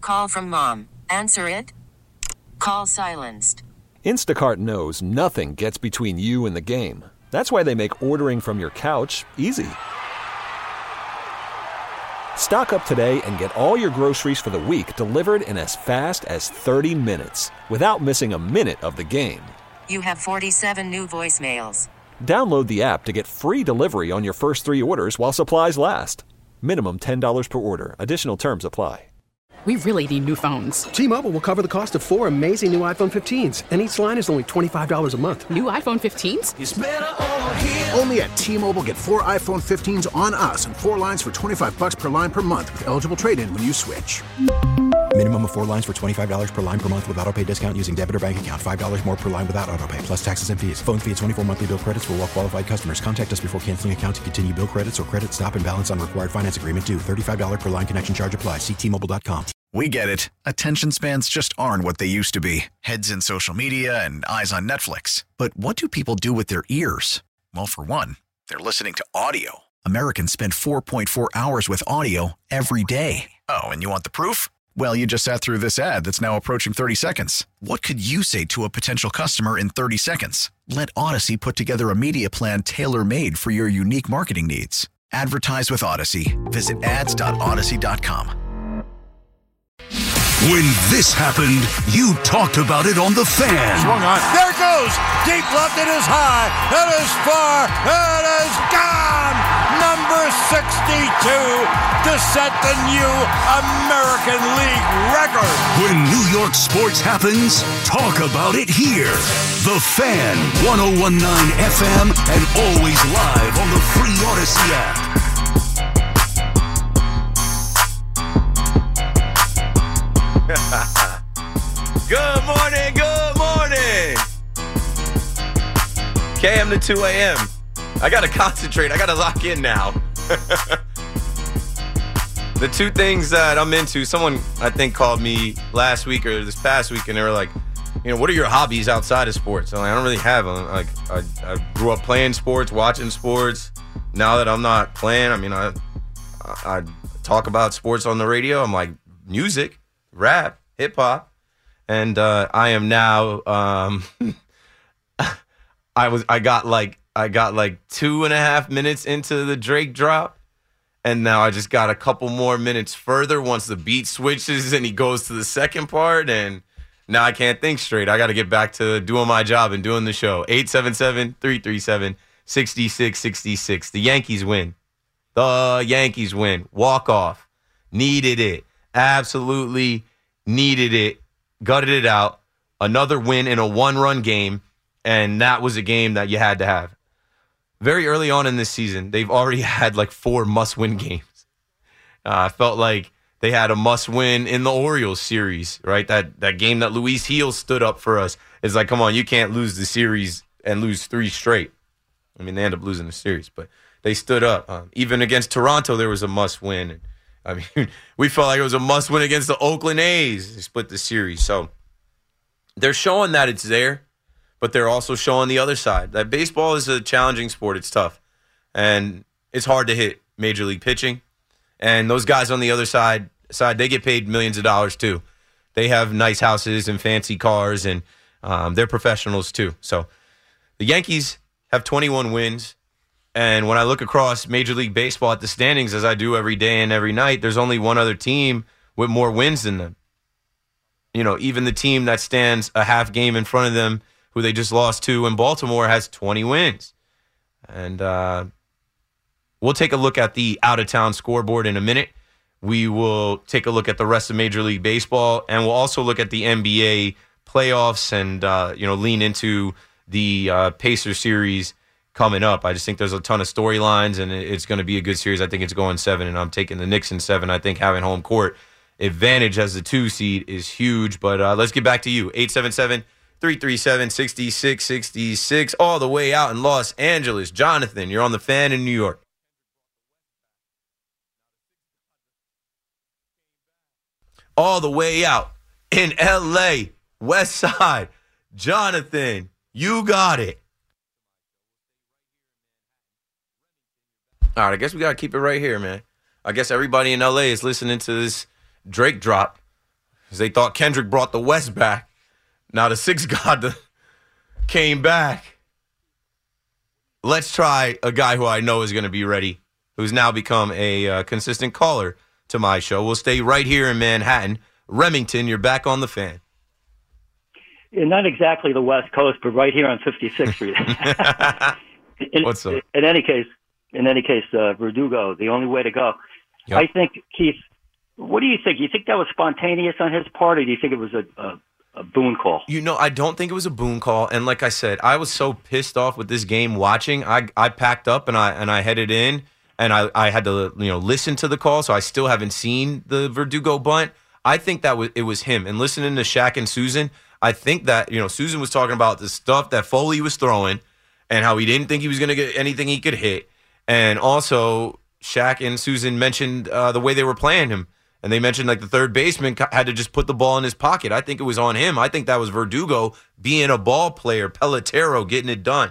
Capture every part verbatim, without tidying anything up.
Call from mom. Answer it. Call silenced. Instacart knows nothing gets between you and the game. That's why they make ordering from your couch easy. Stock up today and get all your groceries for the week delivered in as fast as thirty minutes without missing a minute of the game. You have forty-seven new voicemails. Download the app to get free delivery on your first three orders while supplies last. Minimum ten dollars per order. Additional terms apply. We really need new phones. T-Mobile will cover the cost of four amazing new iPhone fifteens, and each line is only twenty-five dollars a month. New iPhone fifteens? It's better over here. Only at T-Mobile, get four iPhone fifteens on us and four lines for twenty-five bucks per line per month with eligible trade-in when you switch. Minimum of four lines for twenty-five dollars per line per month with autopay discount using debit or bank account. five dollars more per line without autopay, plus taxes and fees. Phone fee at twenty-four monthly bill credits for well-qualified customers. Contact us before canceling account to continue bill credits or credit stop and balance on required finance agreement due. thirty-five dollars per line connection charge applies. See T Mobile dot com. We get it. Attention spans just aren't what they used to be. Heads in social media and eyes on Netflix. But what do people do with their ears? Well, for one, they're listening to audio. Americans spend four point four hours with audio every day. Oh, and you want the proof? Well, you just sat through this ad that's now approaching thirty seconds. What could you say to a potential customer in thirty seconds? Let Odyssey put together a media plan tailor-made for your unique marketing needs. Advertise with Odyssey. Visit ads dot odyssey dot com. When this happened, you talked about it on The Fan. Swung on. There it goes. Deep left. It is high. It is far. It is gone. Number sixty-two to set the new American League record. When New York sports happens, talk about it here. The Fan, ten nineteen F M, and always live on the free Odyssey app. Good morning, good morning. K M to two a.m. I got to concentrate. I got to lock in now. The two things that I'm into, someone I think called me last week or this past week, and they were like, you know, what are your hobbies outside of sports? I'm like, I don't really have them. Like, I, I grew up playing sports, watching sports. Now that I'm not playing, I mean, I, I, I talk about sports on the radio. I'm like, music, rap, hip hop. And uh, I am now. Um, I was. I got like. I got like two and a half minutes into the Drake drop, and now I just got a couple more minutes further once the beat switches and he goes to the second part, and now I can't think straight. I got to get back to doing my job and doing the show. eight seven seven, three three seven, six six six six. The Yankees win. The Yankees win. Walk off. Needed it. Absolutely needed it. Gutted it out. Another win in a one-run game, and that was a game that you had to have. Very early on in this season, they've already had like four must-win games. Uh, I felt like they had a must-win in the Orioles series, right? That that game that Luis Gil stood up for us. It's like, come on, you can't lose the series and lose three straight. I mean, they end up losing the series, but they stood up. Um, even against Toronto, there was a must-win, and I mean, we felt like it was a must-win against the Oakland A's. They split the series. So they're showing that it's there, but they're also showing the other side. That baseball is a challenging sport. It's tough. And it's hard to hit Major League pitching. And those guys on the other side, side they get paid millions of dollars too. They have nice houses and fancy cars, and um, they're professionals too. So the Yankees have twenty-one wins. And when I look across Major League Baseball at the standings, as I do every day and every night, there's only one other team with more wins than them. You know, even the team that stands a half game in front of them, who they just lost to in Baltimore, has twenty wins. And uh, we'll take a look at the out-of-town scoreboard in a minute. We will take a look at the rest of Major League Baseball, and we'll also look at the N B A playoffs and, uh, you know, lean into the uh, Pacer series coming up. I just think there's a ton of storylines, and it's going to be a good series. I think it's going seven, and I'm taking the Knicks in seven. I think having home court advantage as the two seed is huge. But uh, let's get back to you. eight seven seven, three three seven, six six six six, all the way out in Los Angeles. Jonathan, you're on the Fan in New York. All the way out in L A, West Side. Jonathan, you got it. All right, I guess we got to keep it right here, man. I guess everybody in L A is listening to this Drake drop. because they thought Kendrick brought the West back. Now the six god came back. Let's try a guy who I know is going to be ready, who's now become a uh, consistent caller to my show. We'll stay right here in Manhattan. Remington, you're back on the Fan. Yeah, not exactly the West Coast, but right here on fifty-sixth Street. in, What's up? In any case, in any case, uh, Verdugo, the only way to go. Yep. I think, Keith, what do you think? You think that was spontaneous on his part, or do you think it was a, a, a Boone call? You know, I don't think it was a Boone call. And like I said, I was so pissed off with this game watching. I I packed up and I and I headed in, and I, I had to you know listen to the call, so I still haven't seen the Verdugo bunt. I think that was it was him. And listening to Shaq and Susan, I think that, you know, Susan was talking about the stuff that Foley was throwing and how he didn't think he was going to get anything he could hit. And also, Shaq and Susan mentioned uh, the way they were playing him. And they mentioned, like, the third baseman had to just put the ball in his pocket. I think it was on him. I think that was Verdugo being a ball player, Pelotero getting it done.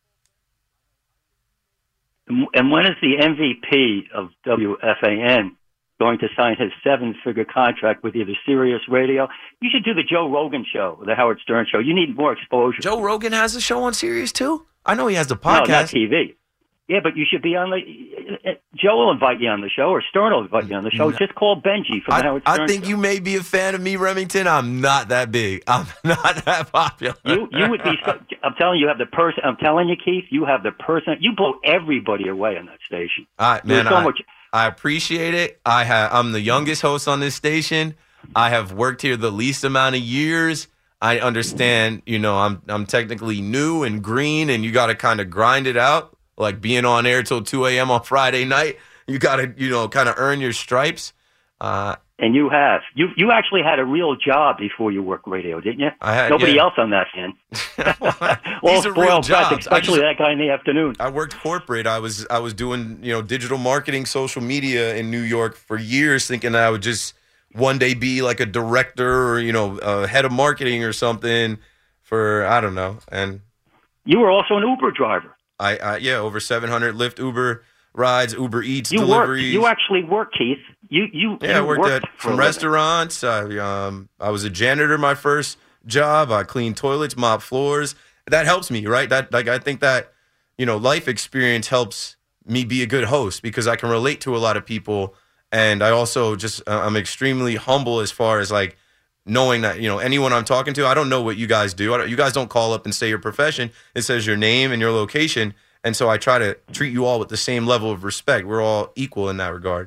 And when is the M V P of W F A N going to sign his seven-figure contract with either Sirius Radio? You should do the Joe Rogan show, the Howard Stern show. You need more exposure. Joe Rogan has a show on Sirius too? I know he has the podcast. No, not T V. Yeah, but you should be on the... Joe will invite you on the show, or Stern will invite you on the show. No. Just call Benji from I, the Howard Stern I think show. you may be a fan of me, Remington. I'm not that big. I'm not that popular. You you would be... So, I'm telling you, you have the person... I'm telling you, Keith, you have the person... You blow everybody away on that station. All right, man. So I, much, I appreciate it. I have, I'm the youngest host on this station. I have worked here the least amount of years. I understand, you know, I'm I'm technically new and green, and you got to kind of grind it out, like being on air till two a.m. on Friday night. You got to, you know, kind of earn your stripes. Uh, and you have. You you actually had a real job before you worked radio, didn't you? I had, Nobody yeah. else on that end. All These are real jobs, especially just, that guy in the afternoon. I worked corporate. I was I was doing, you know, digital marketing, social media in New York for years, thinking that I would just one day be like a director or, you know, a head of marketing or something for, I don't know. And you were also an Uber driver. I, I yeah, over seven hundred Lyft Uber rides, Uber Eats you deliveries. Worked. You actually worked, Keith. You you yeah, you I worked, worked at from restaurants. I um I was a janitor my first job. I cleaned toilets, mop floors. That helps me, right? That like I think that, you know, life experience helps me be a good host because I can relate to a lot of people, and I also just uh, I'm extremely humble as far as like knowing that, you know, anyone I'm talking to, I don't know what you guys do. I don't, you guys don't call up and say your profession. It says your name and your location, and so I try to treat you all with the same level of respect. We're all equal in that regard.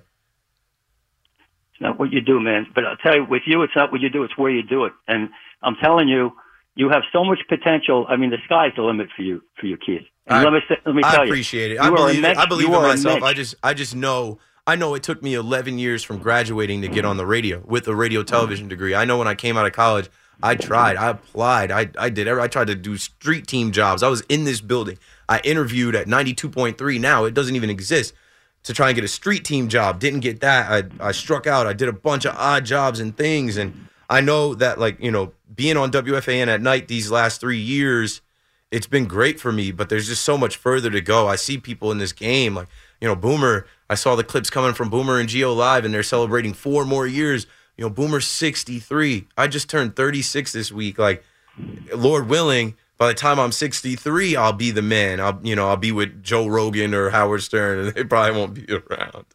It's not what you do, man. But I'll tell you, with you, it's not what you do, it's where you do it. And I'm telling you, you have so much potential. I mean, the sky's the limit for you, for you, Keith. And I, let me let me tell I you, appreciate it. you I believe immense, it. I believe you in myself. immense. I just I just know I know it took me eleven years from graduating to get on the radio with a radio television degree. I know when I came out of college, I tried, I applied, I I did every, I tried to do street team jobs. I was in this building. I interviewed at ninety-two point three. Now it doesn't even exist, to try and get a street team job. Didn't get that. I I struck out. I did a bunch of odd jobs and things, and I know that, like, you know, being on W F A N at night these last three years, it's been great for me, but there's just so much further to go. I see people in this game, like, you know, Boomer, I saw the clips coming from Boomer and Geo Live, and they're celebrating four more years. You know, Boomer's sixty-three. I just turned thirty-six this week. Like, Lord willing, by the time I'm sixty-three, I'll be the man. I'll, you know, I'll be with Joe Rogan or Howard Stern, and they probably won't be around.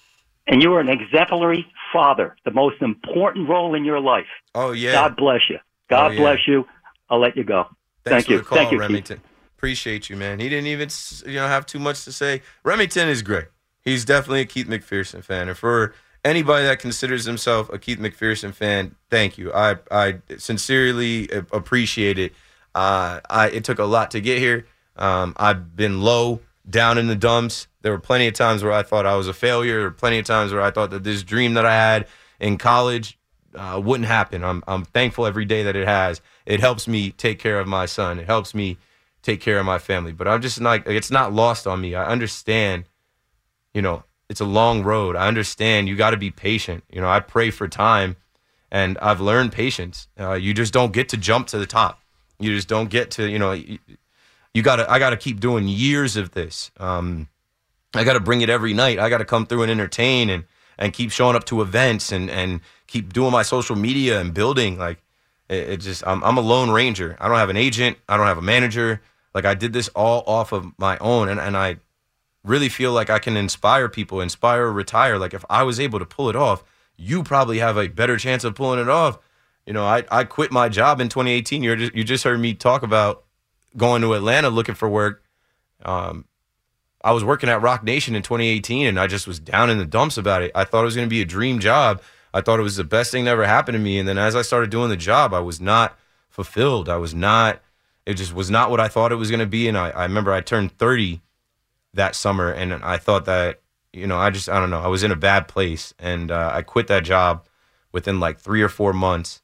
And you are an exemplary father, the most important role in your life. Oh, yeah. God bless you. God oh, yeah. bless you. I'll let you go. Thanks Thank for you. the call, Thank you, Remington. Keith. Appreciate you, man. He didn't even, you know, have too much to say. Remington is great. He's definitely a Keith McPherson fan. And for anybody that considers himself a Keith McPherson fan, thank you. I I sincerely appreciate it. Uh, I it took a lot to get here. Um, I've been low, down in the dumps. There were plenty of times where I thought I was a failure. There were plenty of times where I thought that this dream that I had in college uh, wouldn't happen. I'm I'm thankful every day that it has. It helps me take care of my son. It helps me take care of my family. But I'm just not, it's not lost on me. I understand, you know, it's a long road. I understand you got to be patient. You know, I pray for time, and I've learned patience. Uh, you just don't get to jump to the top. You just don't get to, you know, you, you got to, I got to keep doing years of this. Um, I got to bring it every night. I got to come through and entertain. And, and keep showing up to events and, and keep doing my social media and building. Like, it, it just, I'm, I'm a lone ranger. I don't have an agent. I don't have a manager. Like, I did this all off of my own. And, and I really feel like I can inspire people, inspire or retire. Like, if I was able to pull it off, you probably have a better chance of pulling it off. You know, I, I quit my job in twenty eighteen. You're just, you just heard me talk about going to Atlanta looking for work. Um, I was working at Rock Nation in twenty eighteen, and I just was down in the dumps about it. I thought it was going to be a dream job. I thought it was the best thing that ever happened to me. And then as I started doing the job, I was not fulfilled. I was not, it just was not what I thought it was going to be. And I, I remember I turned thirty that summer, and I thought that, you know, I just, I don't know, I was in a bad place. And uh, I quit that job within like three or four months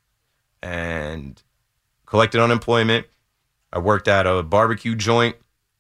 and collected unemployment. I worked at a barbecue joint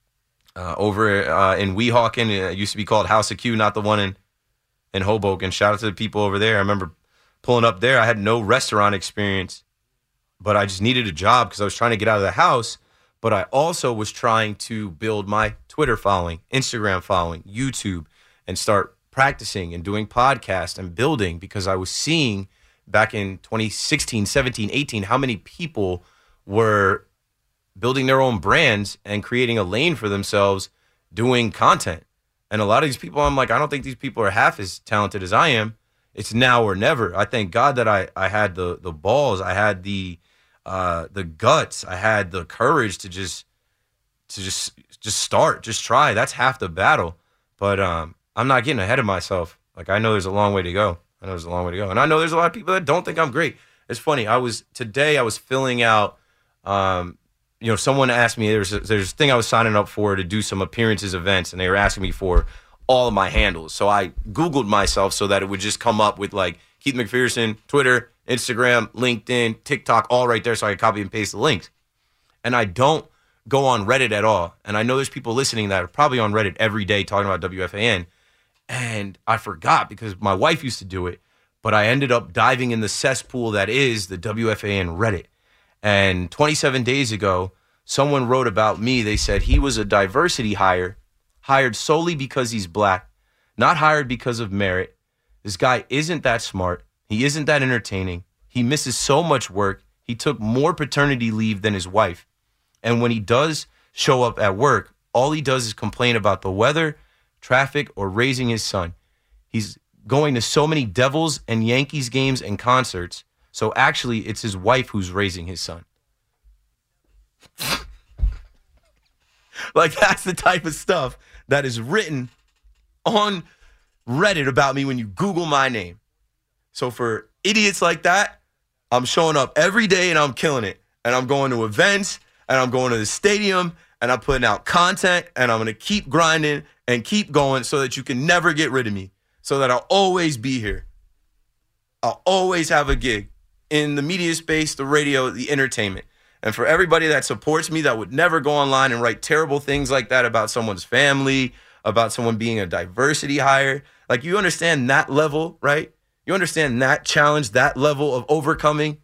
uh, over uh, in Weehawken. It used to be called House of Q, not the one in, in Hoboken. Shout out to the people over there. I remember pulling up there. I had no restaurant experience, but I just needed a job because I was trying to get out of the house. But I also was trying to build my Twitter following, Instagram following, YouTube, and start practicing and doing podcasts and building, because I was seeing back in twenty sixteen, seventeen, eighteen, how many people were building their own brands and creating a lane for themselves doing content. And a lot of these people, I'm like, I don't think these people are half as talented as I am. It's now or never. I thank God that I, I had the the balls, I had the uh, the guts, I had the courage to just to just just start, just try. That's half the battle. But um, I'm not getting ahead of myself. Like, I know there's a long way to go. I know there's a long way to go. And I know there's a lot of people that don't think I'm great. It's funny. I was, today I was filling out, um, you know, someone asked me, there's a, there's a thing I was signing up for to do some appearances events, and they were asking me for all of my handles. So I Googled myself so that it would just come up with like Keith McPherson, Twitter, Instagram, LinkedIn, TikTok, all right there, so I could copy and paste the links. And I don't go on Reddit at all. And I know there's people listening that are probably on Reddit every day talking about W F A N. And I forgot because my wife used to do it, but I ended up diving in the cesspool that is the W F A N Reddit. And twenty-seven days ago, someone wrote about me. They said he was a diversity hire, hired solely because he's black, not hired because of merit. This guy isn't that smart. He isn't that entertaining. He misses so much work. He took more paternity leave than his wife. And when he does show up at work, all he does is complain about the weather, traffic, or raising his son. He's going to so many Devils and Yankees games and concerts. So actually, it's his wife who's raising his son. Like, that's the type of stuff that is written on Reddit about me when you Google my name. So for idiots like that, I'm showing up every day and I'm killing it. And I'm going to events and I'm going to the stadium and I'm putting out content and I'm going to keep grinding and keep going so that you can never get rid of me, so that I'll always be here. I'll always have a gig in the media space, the radio, the entertainment. And for everybody that supports me, that would never go online and write terrible things like that about someone's family, about someone being a diversity hire. Like, you understand that level, right? You understand that challenge, that level of overcoming.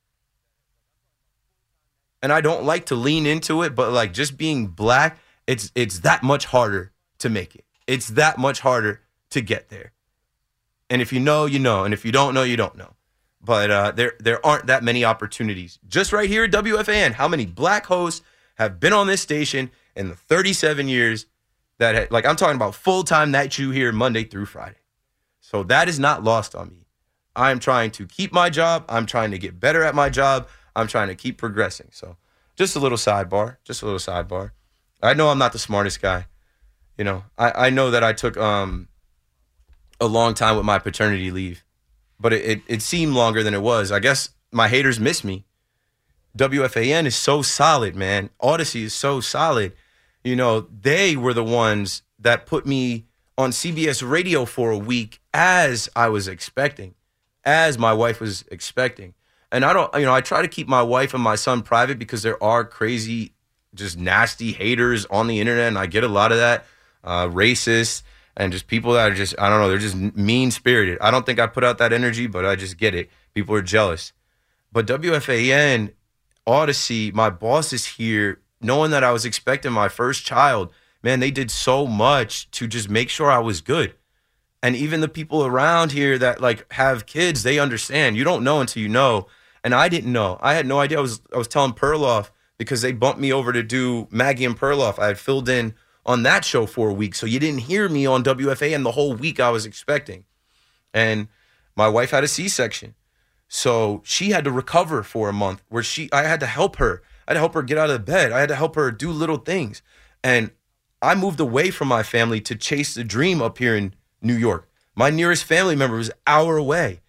And I don't like to lean into it, but like, just being black, it's it's that much harder to make it. It's that much harder to get there. And if you know, you know. And if you don't know, you don't know. But uh, there there aren't that many opportunities. Just right here at W F A N, how many black hosts have been on this station in the thirty-seven years that, ha- like, I'm talking about full-time that you hear Monday through Friday. So that is not lost on me. I am trying to keep my job. I'm trying to get better at my job. I'm trying to keep progressing. So just a little sidebar, just a little sidebar. I know I'm not the smartest guy. You know, I, I know that I took um, a long time with my paternity leave, but it, it, it seemed longer than it was. I guess my haters miss me. W F A N is so solid, man. Odyssey is so solid. You know, they were the ones that put me on C B S radio for a week as I was expecting, as my wife was expecting. And I don't, you know, I try to keep my wife and my son private because there are crazy, just nasty haters on the internet. And I get a lot of that, uh, racist and just people that are just, I don't know, they're just mean spirited. I don't think I put out that energy, but I just get it. People are jealous. But W F A N, Odyssey, my boss is here, knowing that I was expecting my first child. Man, they did so much to just make sure I was good. And even the people around here that like have kids, they understand. You don't know until you know. And I didn't know. I had no idea. I was I was telling Perloff because they bumped me over to do Maggie and Perloff. I had filled in on that show for a week. So you didn't hear me on W F A N the whole week I was expecting. And my wife had a C-section. So she had to recover for a month where she I had to help her. I had to help her get out of bed. I had to help her do little things. And I moved away from my family to chase the dream up here in New York. My nearest family member was an hour away.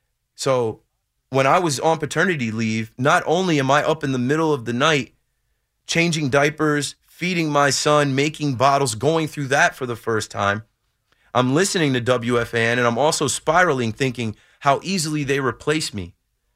So when I was on paternity leave, not only am I up in the middle of the night changing diapers, feeding my son, making bottles, going through that for the first time, I'm listening to W F A N, and I'm also spiraling thinking how easily they replace me.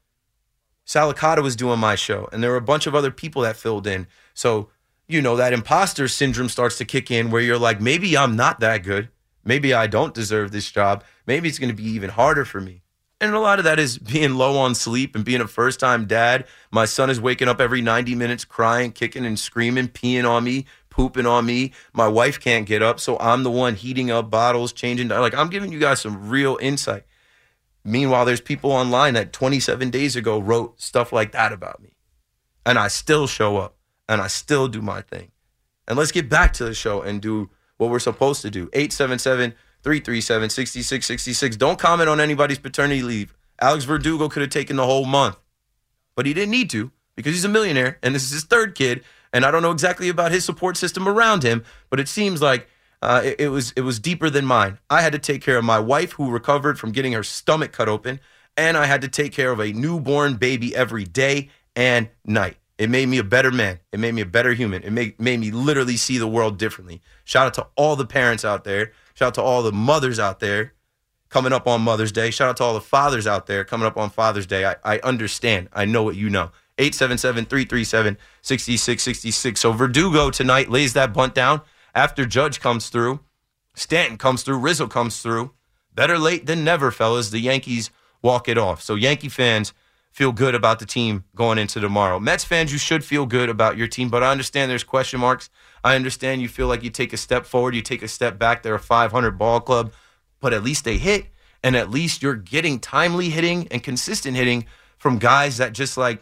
Salicata was doing my show, and there were a bunch of other people that filled in. So, you know, that imposter syndrome starts to kick in where you're like, maybe I'm not that good. Maybe I don't deserve this job. Maybe it's going to be even harder for me. And a lot of that is being low on sleep and being a first-time dad. My son is waking up every ninety minutes crying, kicking and screaming, peeing on me, pooping on me. My wife can't get up, so I'm the one heating up bottles, changing. Like, I'm giving you guys some real insight. Meanwhile, there's people online that twenty-seven days ago wrote stuff like that about me. And I still show up, and I still do my thing. And let's get back to the show and do what we're supposed to do. eight seven seven, three three seven, six six six six. Don't comment on anybody's paternity leave. Alex Verdugo could have taken the whole month, but he didn't need to because he's a millionaire, and this is his third kid, and I don't know exactly about his support system around him, but it seems like uh, it, it was it was deeper than mine. I had to take care of my wife, who recovered from getting her stomach cut open, and I had to take care of a newborn baby every day and night. It made me a better man. It made me a better human. It made, made me literally see the world differently. Shout out to all the parents out there. Shout out to all the mothers out there coming up on Mother's Day. Shout out to all the fathers out there coming up on Father's Day. I, I understand. I know what you know. eight seven seven, three three seven, six six six six. So Verdugo tonight lays that bunt down after Judge comes through. Stanton comes through. Rizzo comes through. Better late than never, fellas. The Yankees walk it off. So Yankee fans, feel good about the team going into tomorrow. Mets fans, you should feel good about your team, but I understand there's question marks. I understand you feel like you take a step forward, you take a step back. They're a five hundred ball club, but at least they hit, and at least you're getting timely hitting and consistent hitting from guys that just like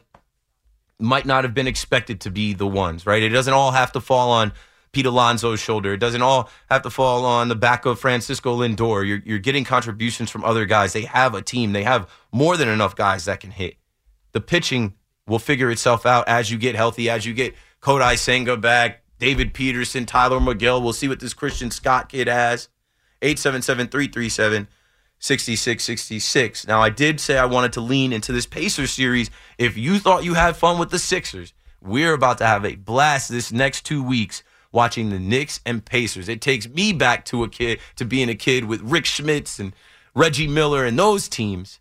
might not have been expected to be the ones, right? It doesn't all have to fall on Pete Alonso's shoulder. It doesn't all have to fall on the back of Francisco Lindor. You're, you're getting contributions from other guys. They have a team. They have more than enough guys that can hit. The pitching will figure itself out as you get healthy, as you get Kodai Senga back, David Peterson, Tyler McGill. We'll see what this Christian Scott kid has. eight seven seven, three three seven, six six six six. Now, I did say I wanted to lean into this Pacers series. If you thought you had fun with the Sixers, we're about to have a blast this next two weeks watching the Knicks and Pacers. It takes me back to a kid, to being a kid with Rick Schmitz and Reggie Miller and those teams.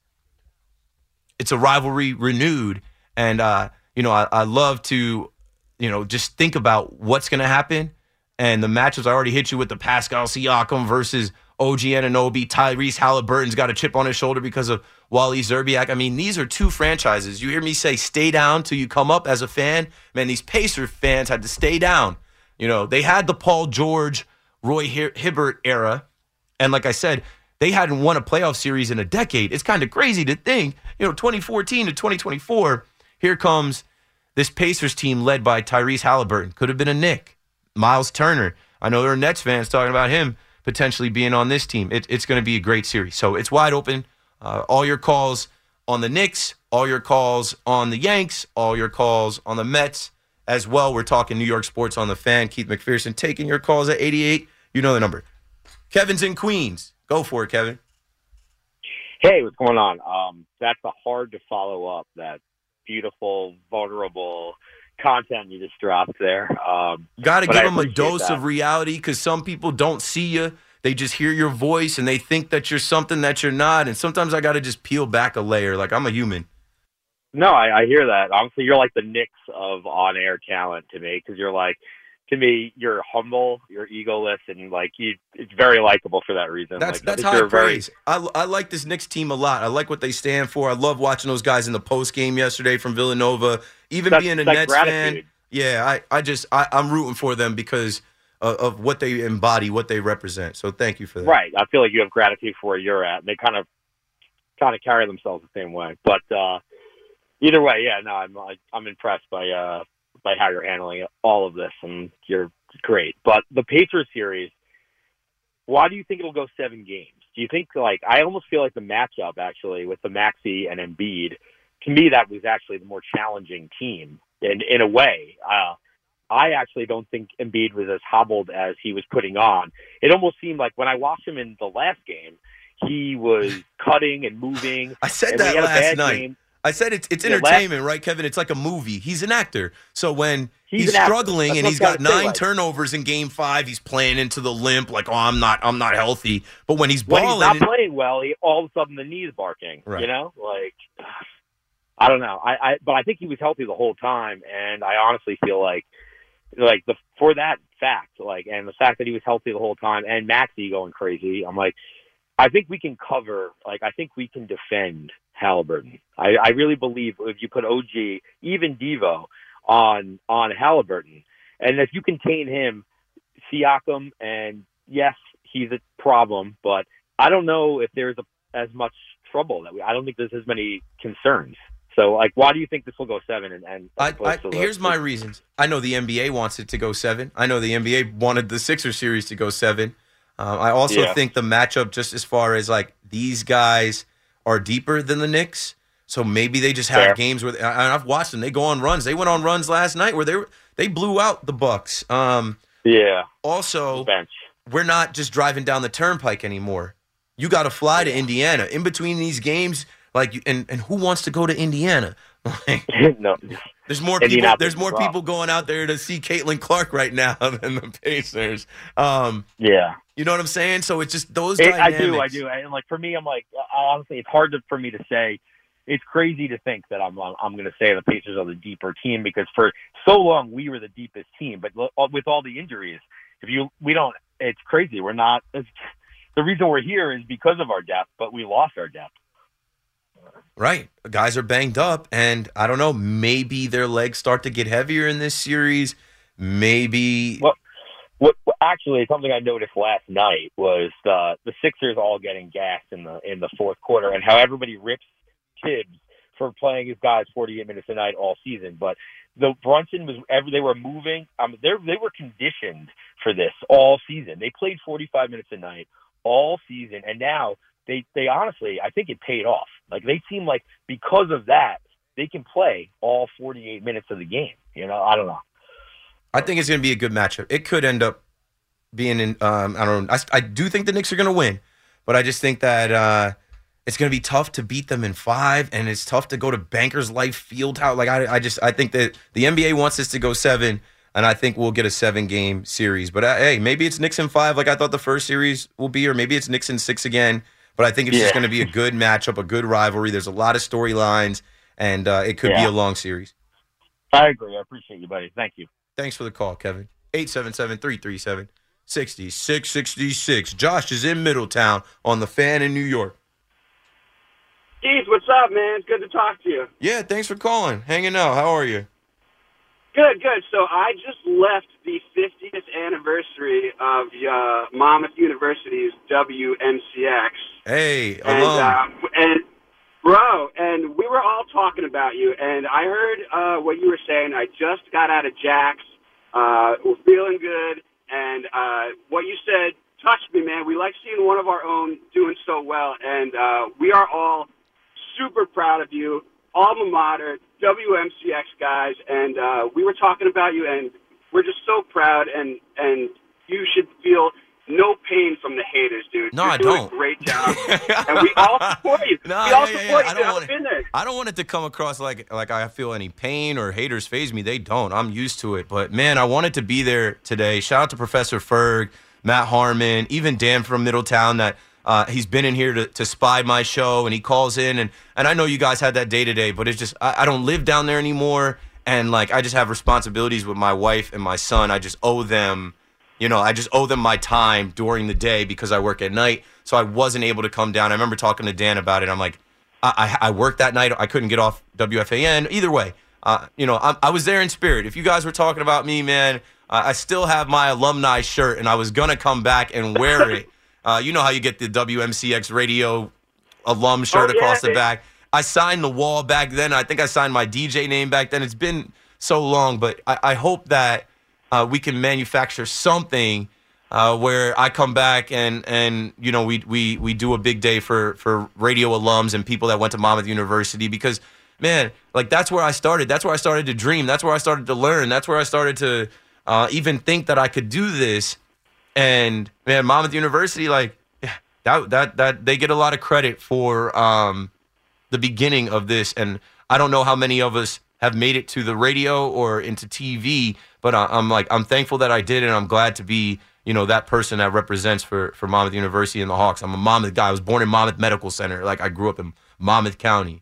It's a rivalry renewed, and uh, you know I, I love to, you know, just think about what's going to happen. And the matchups I already hit you with, the Pascal Siakam versus O G Anunoby. Tyrese Halliburton's got a chip on his shoulder because of Wally Szczerbiak. I mean, these are two franchises. You hear me say stay down till you come up as a fan. Man, these Pacer fans had to stay down. You know, they had the Paul George, Roy Hibbert era, and like I said, they hadn't won a playoff series in a decade. It's kind of crazy to think, you know, twenty fourteen to twenty twenty-four, here comes this Pacers team led by Tyrese Halliburton. Could have been a Knick. Miles Turner. I know there are Nets fans talking about him potentially being on this team. It, it's going to be a great series. So it's wide open. Uh, all your calls on the Knicks, all your calls on the Yanks, all your calls on the Mets as well. We're talking New York sports on the Fan. Keith McPherson taking your calls at eighty-eight. You know the number. Kevin's in Queens. Go for it, Kevin. Hey, what's going on? Um, that's a hard to follow up, that beautiful, vulnerable content you just dropped there. Um, Got to give them a dose that. of reality, because some people don't see you. They just hear your voice, and they think that you're something that you're not. And sometimes I got to just peel back a layer. Like, I'm a human. No, I, I hear that. Honestly, you're like the Knicks of on-air talent to me, because you're like, to me, you're humble, you're egoless, and like you, it's very likable for that reason. That's like, that's high praise. Very... I I like this Knicks team a lot. I like what they stand for. I love watching those guys in the post game yesterday from Villanova. Even that's, being a that's Nets gratitude. fan, yeah, I I just I, I'm rooting for them because of, of what they embody, what they represent. So thank you for that. Right. I feel like you have gratitude for where you're at. They kind of kind of carry themselves the same way. But uh, either way, yeah, no, I'm I'm impressed by uh, by how you're handling all of this, and you're great. But the Pacers series, why do you think it'll go seven games? Do you think, like, I almost feel like the matchup, actually, with the Maxey and Embiid, to me, that was actually the more challenging team in, in a way. Uh, I actually don't think Embiid was as hobbled as he was putting on. It almost seemed like when I watched him in the last game, he was cutting and moving. I said and that last night. Game, I said it's it's yeah, entertainment, last, right, Kevin? It's like a movie. He's an actor. So when he's, he's struggling and he's got nine like. turnovers in game five, he's playing into the limp, like, oh, I'm not I'm not healthy. But when he's when balling, he's not playing well, he, all of a sudden the knee's barking. Right. You know? Like, I don't know. I, I but I think he was healthy the whole time, and I honestly feel like like the for that fact, like, and the fact that he was healthy the whole time, and Maxey going crazy, I'm like, I think we can cover, like, I think we can defend Halliburton. I, I really believe if you put O G, even Devo, on on Halliburton, and if you contain him, Siakam, and yes, he's a problem, but I don't know if there's a, as much trouble that we. I don't think there's as many concerns. So, like, why do you think this will go seven? And, and I, I, here's my reasons. I know the N B A wants it to go seven. I know the N B A wanted the Sixers series to go seven. Um, I also yeah. think the matchup, just as far as, like, these guys are deeper than the Knicks, so maybe they just have Fair. games where and I've watched them. They go on runs. They went on runs last night where they were, they blew out the Bucks. Um, yeah. Also, Bench. we're not just driving down the turnpike anymore. You got to fly to Indiana in between these games. Like, and and who wants to go to Indiana? Like, no. There's more people. There's more people going out there to see Caitlin Clark right now than the Pacers. Um, yeah. You know what I'm saying? So it's just those it, dynamics. I do, I do. And, like, for me, I'm like, honestly, it's hard to, for me to say. It's crazy to think that I'm I'm going to say the Pacers are the deeper team because for so long we were the deepest team. But with all the injuries, if you we don't, it's crazy. We're not. It's, the reason we're here is because of our depth, but we lost our depth. Right. Guys are banged up, and I don't know, maybe their legs start to get heavier in this series. Maybe. Well, what, what actually, something I noticed last night was uh, the Sixers all getting gassed in the in the fourth quarter, and how everybody rips Tibbs for playing his guys forty-eight minutes a night all season. But the Brunson was ever they were moving. Um, they they were conditioned for this all season. They played forty-five minutes a night all season, and now. They they honestly, I think it paid off. Like, they seem like because of that, they can play all forty-eight minutes of the game. You know, I don't know. I think it's going to be a good matchup. It could end up being in, um, I don't know. I, I do think the Knicks are going to win, but I just think that uh, it's going to be tough to beat them in five, and it's tough to go to Bankers Life Fieldhouse. Like, I, I just, I think that the N B A wants this to go seven, and I think we'll get a seven-game series. But, uh, hey, maybe it's Knicks in five like I thought the first series will be, or maybe it's Knicks in six again. But I think it's yeah. just going to be a good matchup, a good rivalry. There's a lot of storylines, and uh, it could yeah. be a long series. I agree. I appreciate you, buddy. Thank you. Thanks for the call, Kevin. eight seven seven, three three seven, six six six six. Josh is in Middletown on the Fan in New York. Keith, what's up, man? It's good to talk to you. Yeah, thanks for calling. Hanging out. How are you? Good, good. So I just left the fiftieth anniversary of uh, Monmouth University's W M C X. Hey, and, alum. uh, and bro, and we were all talking about you, and I heard uh, what you were saying. I just got out of Jack's. Uh, we're feeling good, and uh, what you said touched me, man. We like seeing one of our own doing so well, and uh, we are all super proud of you. Alma mater, W M C X guys, and uh, we were talking about you, and we're just so proud, and and you should feel no pain from the haters, dude. No, You're I doing don't. a great job, and we all support you. No, we all yeah, yeah, support yeah. I you. don't want I've been it. there. I don't want it to come across like like I feel any pain or haters phase me. They don't. I'm used to it. But man, I wanted to be there today. Shout out to Professor Ferg, Matt Harmon, even Dan from Middletown. That uh, he's been in here to, to spy my show, and he calls in. And and I know you guys had that day today, but it's just I, I don't live down there anymore, and like I just have responsibilities with my wife and my son. I just owe them. You know, I just owe them my time during the day because I work at night. So I wasn't able to come down. I remember talking to Dan about it. I'm like, I, I, I worked that night. I couldn't get off W F A N. Either way, uh, you know, I, I was there in spirit. If you guys were talking about me, man, I still have my alumni shirt, and I was going to come back and wear it. Uh, you know how you get the W M C X radio alum shirt oh, yeah, across the man. back. I signed the wall back then. I think I signed my D J name back then. It's been so long, but I, I hope that uh, we can manufacture something uh, where I come back and, and you know, we, we, we do a big day for, for radio alums and people that went to Monmouth University because, man, like that's where I started. That's where I started to dream. That's where I started to learn. That's where I started to uh, even think that I could do this. And, man, Monmouth University, like, yeah, that, that, that they get a lot of credit for um, the beginning of this. And I don't know how many of us have made it to the radio or into T V, but I, I'm like, I'm thankful that I did, and I'm glad to be, you know, that person that represents for, for Monmouth University and the Hawks. I'm a Monmouth guy. I was born in Monmouth Medical Center. Like, I grew up in Monmouth County.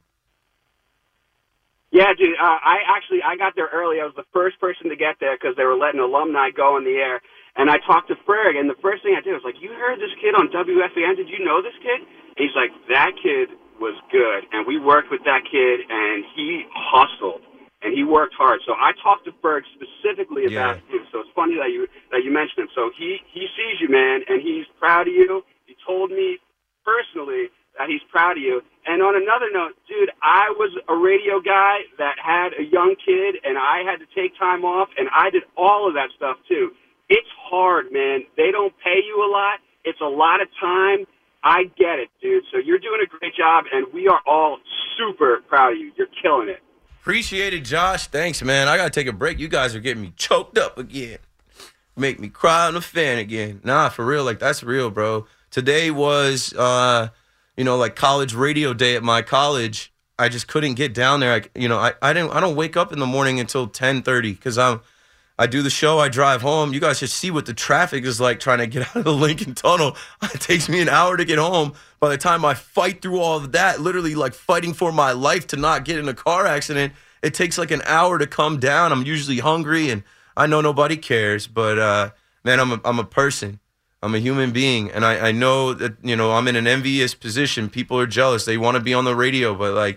Yeah, dude. Uh, I actually I got there early. I was the first person to get there because they were letting alumni go in the air. And I talked to Ferg, and the first thing I did was like, "You heard this kid on W F A N? Did you know this kid?" And he's like, "That kid was good, and we worked with that kid, and he hustled and he worked hard." So I talked to Ferg specifically about Yeah. you. So it's funny that you that you mentioned him. So he he sees you, man, and he's proud of you. He told me personally that he's proud of you. And on another note, dude, I was a radio guy that had a young kid, and I had to take time off, and I did all of that stuff too. It's hard, man. They don't pay you a lot. It's a lot of time. I get it, dude. So you're doing a great job, and we are all super proud of you. You're killing it. Appreciate it, Josh. Thanks, man. I got to take a break. You guys are getting me choked up again. Make me cry on the fan again. Nah, for real. Like, that's real, bro. Today was, uh, you know, like college radio day at my college. I just couldn't get down there. I, you know, I, I didn't. I don't wake up in the morning until ten thirty because I'm. I do the show, I drive home. You guys should see what the traffic is like trying to get out of the Lincoln Tunnel. It takes me an hour to get home. By the time I fight through all of that, literally like fighting for my life to not get in a car accident, it takes like an hour to come down. I'm usually hungry, and I know nobody cares. But, uh, man, I'm a, I'm a person. I'm a human being, and I, I know that, you know, I'm in an envious position. People are jealous. They want to be on the radio, but, like,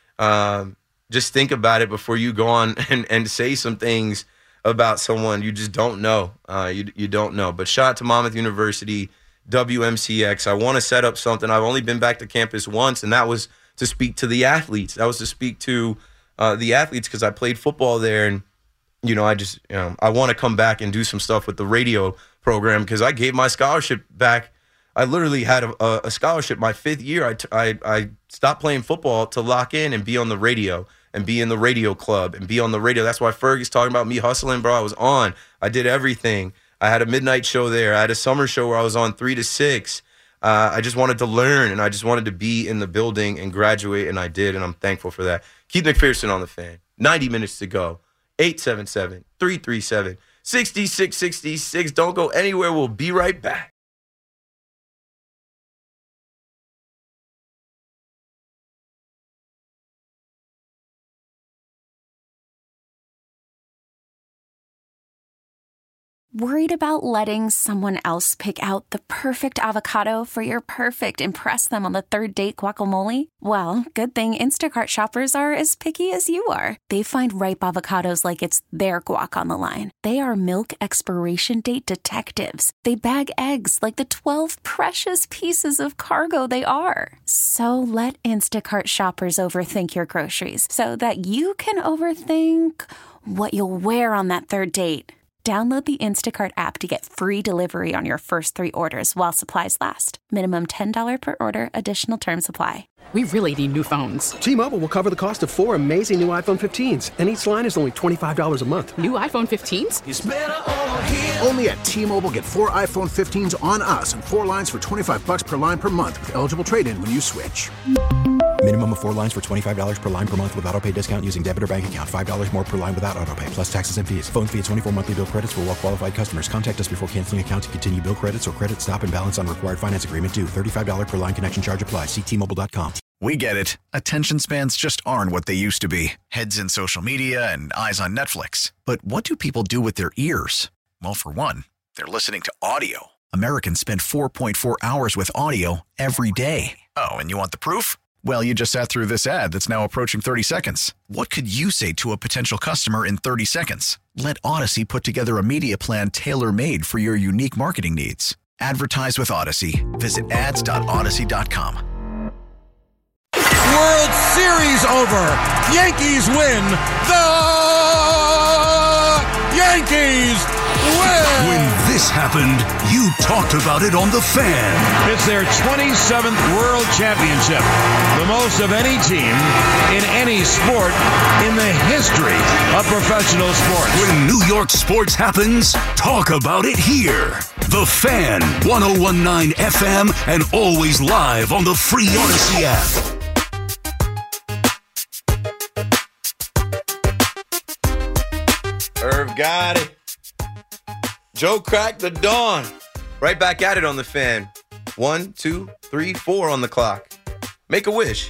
um, just think about it before you go on and, and say some things about someone you just don't know. Uh, you you don't know. But shout out to Monmouth University, W M C X. I want to set up something. I've only been back to campus once, and that was to speak to the athletes. That was to speak to uh, the athletes because I played football there, and you know, I just you know I want to come back and do some stuff with the radio program because I gave my scholarship back. I literally had a, a scholarship my fifth year. I, t- I I stopped playing football to lock in and be on the radio. And be in the radio club and be on the radio. That's why Fergie's talking about me hustling, bro. I was on. I did everything. I had a midnight show there. I had a summer show where I was on three to six. Uh, I just wanted to learn, and I just wanted to be in the building and graduate, and I did, and I'm thankful for that. Keith McPherson on the Fan. ninety minutes to go. eight seven seven, three three seven, six six six six. Don't go anywhere. We'll be right back. Worried about letting someone else pick out the perfect avocado for your perfect impress them on the third date guacamole? Well, good thing Instacart shoppers are as picky as you are. They find ripe avocados like it's their guac on the line. They are milk expiration date detectives. They bag eggs like the twelve precious pieces of cargo they are. So let Instacart shoppers overthink your groceries so that you can overthink what you'll wear on that third date. Download the Instacart app to get free delivery on your first three orders while supplies last. Minimum ten dollars per order. Additional terms apply. We really need new phones. T-Mobile will cover the cost of four amazing new iPhone fifteens, and each line is only twenty-five dollars a month. New iPhone fifteens? It's better over here. Only at T-Mobile, get four iPhone fifteens on us and four lines for twenty-five bucks per line per month with eligible trade-in when you switch. Minimum of four lines for twenty-five dollars per line per month with autopay discount using debit or bank account. five dollars more per line without autopay, plus taxes and fees. Phone fee at twenty-four monthly bill credits for well-qualified customers. Contact us before canceling account to continue bill credits or credit stop and balance on required finance agreement due. thirty-five dollars per line connection charge applies. See T Mobile dot com. We get it. Attention spans just aren't what they used to be. Heads in social media and eyes on Netflix. But what do people do with their ears? Well, for one, they're listening to audio. Americans spend four point four hours with audio every day. Oh, and you want the proof? Well, you just sat through this ad that's now approaching thirty seconds. What could you say to a potential customer in thirty seconds? Let Odyssey put together a media plan tailor-made for your unique marketing needs. Advertise with Odyssey. Visit ads dot odyssey dot com. World Series over. Yankees win. The Yankees win. When this happened, you talked about it on The Fan. It's their twenty-seventh World Championship, the most of any team in any sport in the history of professional sports. When New York sports happens, talk about it here. The Fan, one oh one point nine F M, and always live on the free Odyssey app. Irv got it. Joe cracked the dawn. Right back at it on The Fan. One, two, three, four on the clock. Make a wish.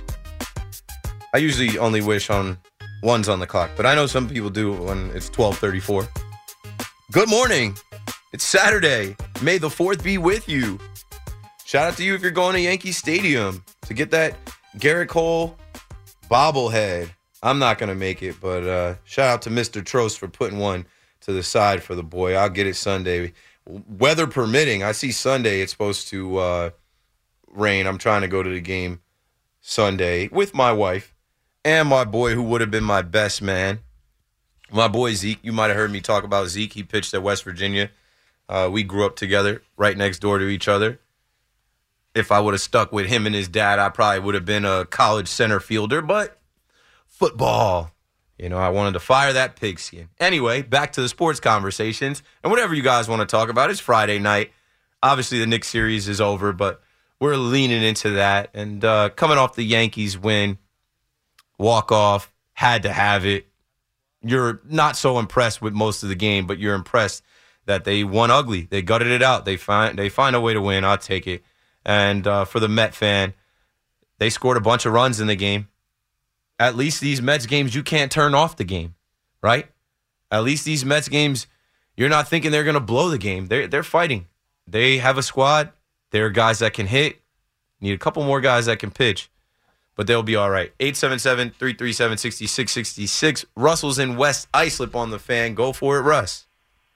I usually only wish on ones on the clock, but I know some people do when it's twelve thirty-four. Good morning. It's Saturday. May the fourth be with you. Shout out to you if you're going to Yankee Stadium to get that Garrett Cole bobblehead. I'm not going to make it, but uh, shout out to Mister Trost for putting one to the side for the boy. I'll get it Sunday. Weather permitting. I see Sunday it's supposed to uh, rain. I'm trying to go to the game Sunday with my wife and my boy who would have been my best man. My boy Zeke. You might have heard me talk about Zeke. He pitched at West Virginia. Uh, we grew up together right next door to each other. If I would have stuck with him and his dad, I probably would have been a college center fielder, but football. You know, I wanted to fire that pigskin. Anyway, back to the sports conversations. And whatever you guys want to talk about, it's Friday night. Obviously, the Knicks series is over, but we're leaning into that. And uh, coming off the Yankees win, walk off, had to have it. You're not so impressed with most of the game, but you're impressed that they won ugly. They gutted it out. They find they find a way to win. I'll take it. And uh, for the Met fan, they scored a bunch of runs in the game. At least these Mets games, you can't turn off the game, right? At least these Mets games, you're not thinking they're going to blow the game. They're, they're fighting. They have a squad. There are guys that can hit. Need a couple more guys that can pitch, but they'll be all right. eight seven seven, three three seven, six six six six. Russell's in West Islip on the Fan. Go for it, Russ.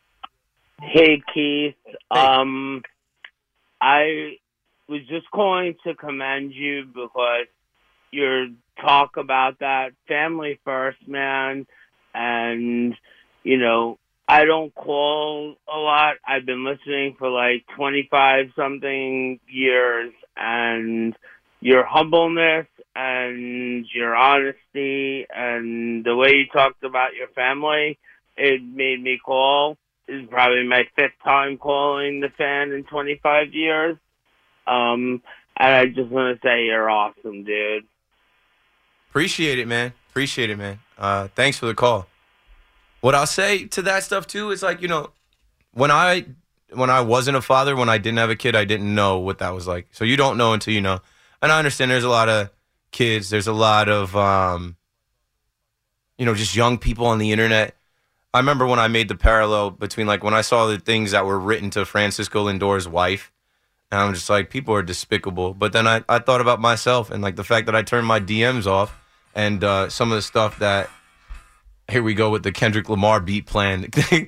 Hey, Keith. Hey. Um, I was just calling to commend you because your talk about that family first, man. And, you know, I don't call a lot. I've been listening for like twenty-five something years, and your humbleness and your honesty and the way you talked about your family, it made me call. This is probably my fifth time calling the Fan in twenty-five years. Um, and I just want to say you're awesome, dude. Appreciate it, man. Appreciate it, man. Uh, thanks for the call. What I'll say to that stuff, too, is like, you know, when I when I wasn't a father, when I didn't have a kid, I didn't know what that was like. So you don't know until you know. And I understand there's a lot of kids. There's a lot of, um, you know, just young people on the internet. I remember when I made the parallel between, like, when I saw the things that were written to Francisco Lindor's wife, and I'm just like, people are despicable. But then I, I thought about myself and, like, the fact that I turned my D Ms off and uh, some of the stuff that, here we go with the Kendrick Lamar beat plan.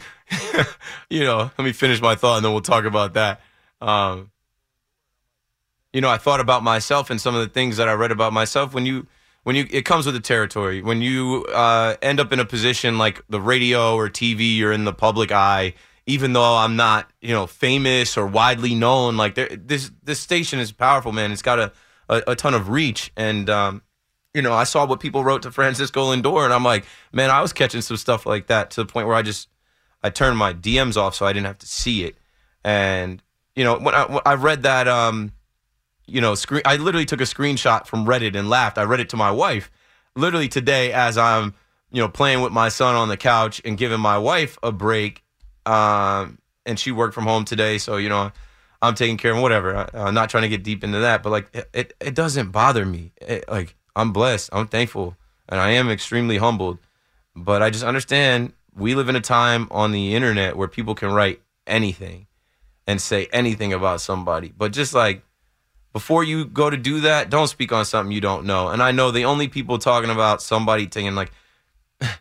You know, let me finish my thought and then we'll talk about that. Um, you know, I thought about myself and some of the things that I read about myself. When you, when you, it comes with the territory. When you uh, end up in a position like the radio or T V, you're in the public eye. Even though I'm not, you know, famous or widely known, like there, this this station is powerful, man. It's got a, a, a ton of reach. And, um, you know, I saw what people wrote to Francisco Lindor, and I'm like, man, I was catching some stuff like that to the point where I just, I turned my D Ms off so I didn't have to see it. And, you know, when I, when I read that, um, you know, screen, I literally took a screenshot from Reddit and laughed. I read it to my wife literally today as I'm, you know, playing with my son on the couch and giving my wife a break. Um, and she worked from home today, so, you know, I'm taking care of whatever. I, I'm not trying to get deep into that, but, like, it, it, it doesn't bother me. It, like, I'm blessed. I'm thankful, and I am extremely humbled. But I just understand we live in a time on the internet where people can write anything and say anything about somebody. But just, like, before you go to do that, don't speak on something you don't know. And I know the only people talking about somebody taking, like,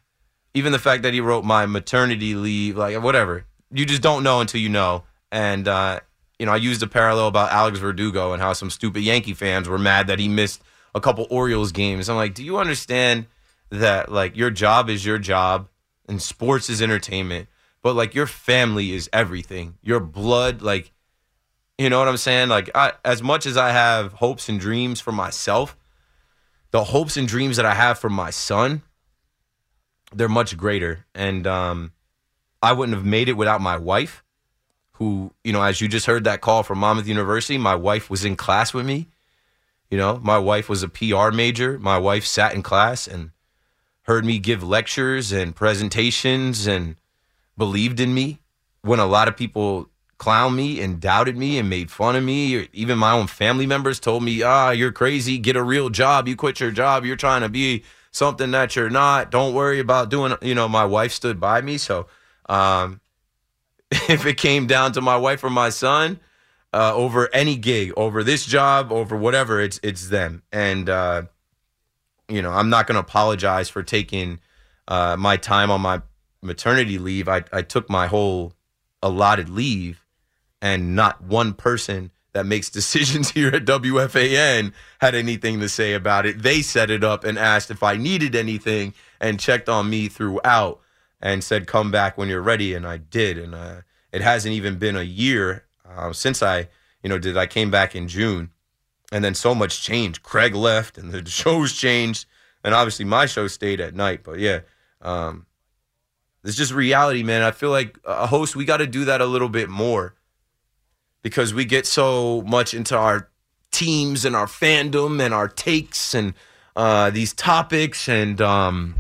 even the fact that he wrote my maternity leave, like whatever, you just don't know until you know. And, uh, you know, I used a parallel about Alex Verdugo and how some stupid Yankee fans were mad that he missed a couple Orioles games. I'm like, do you understand that, like, your job is your job and sports is entertainment, but, like, your family is everything. Your blood, like, you know what I'm saying? Like, I, as much as I have hopes and dreams for myself, the hopes and dreams that I have for my son, they're much greater. And um, I wouldn't have made it without my wife, who, you know, as you just heard that call from Monmouth University, my wife was in class with me. You know, my wife was a P R major. My wife sat in class and heard me give lectures and presentations and believed in me when a lot of people clowned me and doubted me and made fun of me. Or even my own family members told me, ah, you're crazy. Get a real job. You quit your job. You're trying to be something that you're not. Don't worry about doing, you know, my wife stood by me. So um, if it came down to my wife or my son, Uh, over any gig, over this job, over whatever, it's it's them. And, uh, you know, I'm not going to apologize for taking uh, my time on my maternity leave. I, I took my whole allotted leave, and not one person that makes decisions here at W F A N had anything to say about it. They set it up and asked if I needed anything and checked on me throughout and said, come back when you're ready. And I did. And uh, it hasn't even been a year Uh, since I, you know, did I came back in June, and then so much changed. Craig left, and the shows changed, and obviously my show stayed at night. But yeah, um, it's just reality, man. I feel like a host, we got to do that a little bit more, because we get so much into our teams and our fandom and our takes and uh, these topics, and um,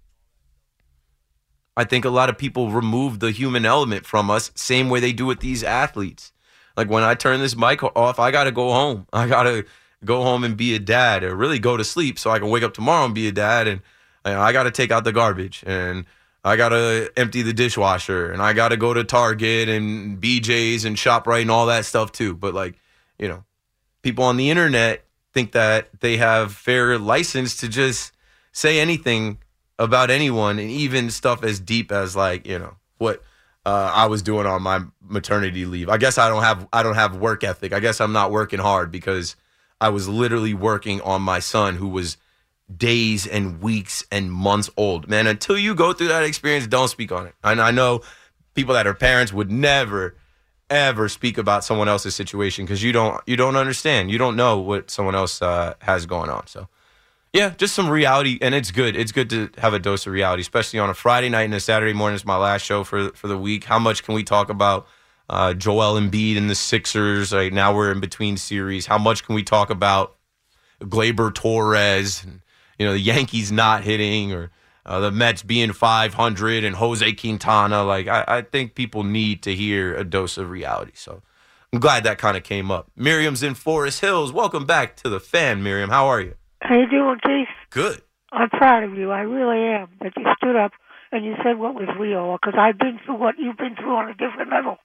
I think a lot of people remove the human element from us, same way they do with these athletes. Like, when I turn this mic off, I got to go home. I got to go home and be a dad, or really go to sleep so I can wake up tomorrow and be a dad. And you know, I got to take out the garbage, and I got to empty the dishwasher, and I got to go to Target and B J's and ShopRite and all that stuff too. But, like, you know, people on the internet think that they have fair license to just say anything about anyone, and even stuff as deep as, like, you know, what Uh, I was doing on my maternity leave. I guess I don't have I don't have work ethic. I guess I'm not working hard, because I was literally working on my son, who was days and weeks and months old. Man, until you go through that experience, don't speak on it. And I know people that are parents would never, ever speak about someone else's situation, because you don't you don't understand. You don't know what someone else uh, has going on. So, yeah, just some reality, and it's good. It's good to have a dose of reality, especially on a Friday night and a Saturday morning. It's my last show for for the week. How much can we talk about uh, Joel Embiid and the Sixers? Like, now we're in between series. How much can we talk about Gleyber Torres and, you know, the Yankees not hitting, or uh, the Mets being five hundred and Jose Quintana? Like, I, I think people need to hear a dose of reality. So I'm glad that kind of came up. Miriam's in Forest Hills. Welcome back to the Fan, Miriam. How are you? How you doing, Keith? Good. I'm proud of you. I really am. That you stood up and you said what was real, because I've been through what you've been through on a different level.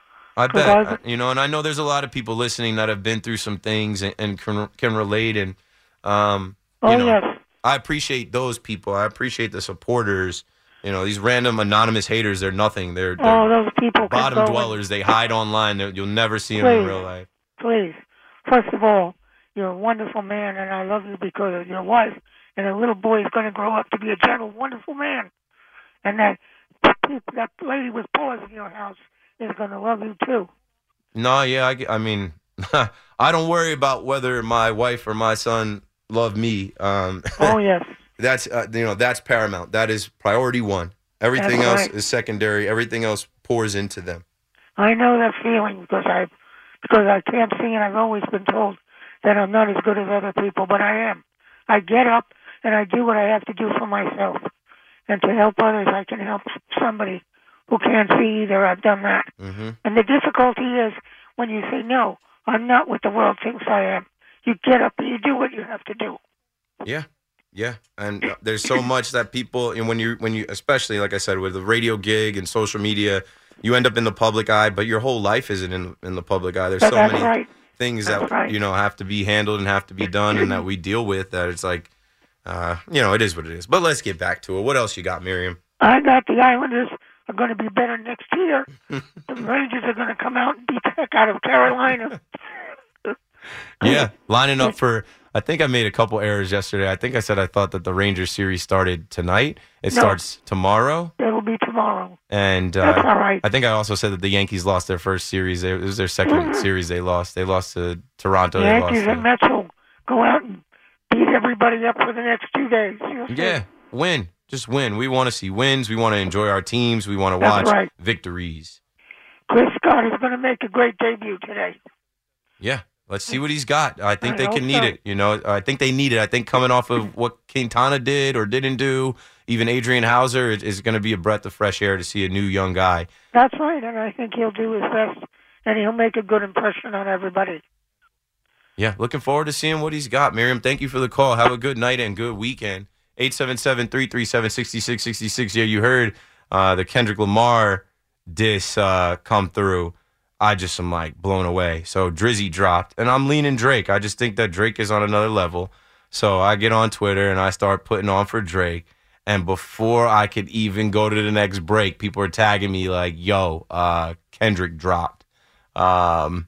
I bet. I, you know, and I know there's a lot of people listening that have been through some things and, and can, can relate. And, um, oh, you know, yes. I appreciate those people. I appreciate the supporters. You know, these random anonymous haters, they're nothing. They're, they're oh, those people bottom can dwellers. They hide online. They're, you'll never see them please, in real life. Please. First of all, you're a wonderful man, and I love you because of your wife. And a little boy is going to grow up to be a gentle, wonderful man. And that people, that lady with paws in your house is going to love you, too. No, yeah, I, I mean, I don't worry about whether my wife or my son love me. Um, oh, yes. That's, uh, you know, that's paramount. That is priority one. Everything That's else right. is secondary. Everything else pours into them. I know that feeling because I because I can't sing, and I've always been told that I'm not as good as other people, but I am. I get up and I do what I have to do for myself. And to help others, I can help somebody who can't see either. I've done that. Mm-hmm. And the difficulty is when you say, no, I'm not what the world thinks I am. You get up and you do what you have to do. Yeah. Yeah. And uh, there's so much that people, and when you, when you, especially, like I said, with the radio gig and social media, you end up in the public eye, but your whole life isn't in, in the public eye. There's But so that's many right. things That's that, right. you know, have to be handled and have to be done and that we deal with that it's like, uh, you know, it is what it is. But let's get back to it. What else you got, Miriam? I got the Islanders are going to be better next year. The Rangers are going to come out and beat the heck out of Carolina. Yeah, lining up for, I think I made a couple errors yesterday. I think I said I thought that the Rangers series started tonight. It No. starts tomorrow. It'll be tomorrow. And uh, That's all right. I think I also said that the Yankees lost their first series. It was their second series they lost. They lost to Toronto. The They Yankees lost and Mets will go out and beat everybody up for the next two days. You'll to, see. yeah, win. Just win. We want to see wins. We want to enjoy our teams. We want to That's watch right. victories. Chris Scott is going to make a great debut today. Yeah. Let's see what he's got. I think I they hope can need so. it. You know, I think they need it. I think coming off of what Quintana did or didn't do, even Adrian Hauser is, is going to be a breath of fresh air to see a new young guy. That's right, and I think he'll do his best, and he'll make a good impression on everybody. Yeah, looking forward to seeing what he's got. Miriam, thank you for the call. Have a good night and good weekend. eight seven seven, three three seven, six six six six. Yeah, you heard uh, the Kendrick Lamar diss uh, come through. I just am like blown away. So Drizzy dropped, and I'm leaning Drake. I just think that Drake is on another level. So I get on Twitter and I start putting on for Drake. And before I could even go to the next break, people are tagging me like, yo, uh, Kendrick dropped. Um,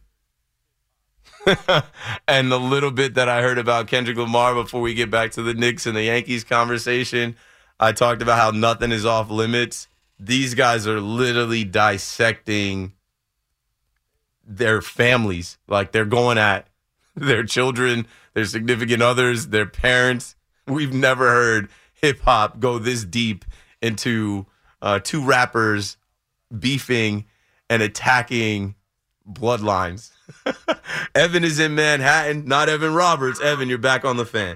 and the little bit that I heard about Kendrick Lamar before we get back to the Knicks and the Yankees conversation, I talked about how nothing is off limits. These guys are literally dissecting their families. Like, they're going at their children, their significant others, their parents. We've never heard hip-hop go this deep into uh, two rappers beefing and attacking bloodlines. Evan is in Manhattan, not Evan Roberts. Evan, you're back on the Fan.